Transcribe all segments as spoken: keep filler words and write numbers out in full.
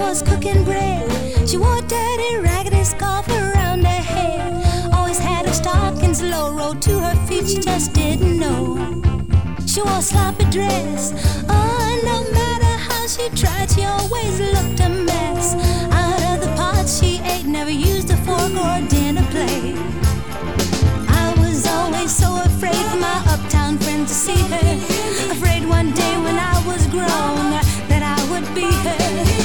was cooking bread. She wore a dirty, raggedy scarf around her head. Always had her stockings low, rolled to her feet, she just didn't know. She wore a sloppy dress. Oh, no matter how she tried, she always looked a mess. Out of the pot she ate, never used a fork or a dinner plate. I was always so afraid for my uptown friends to see her. Afraid one day when I was grown that I would be her.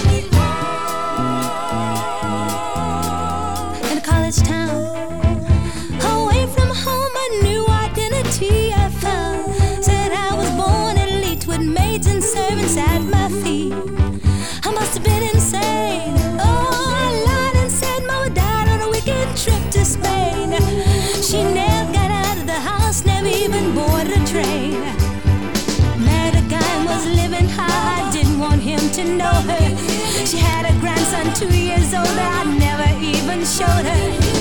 In a college town, away from home, a new identity I found. Said I was born elite with maids and servants at my feet. I must have been insane. Oh, I lied and said Mama died on a weekend trip to Spain. She never got out of the house, never even boarded a train. Met a guy and was living high, I didn't want him to know her. She had a grandson two years older, I never even showed her.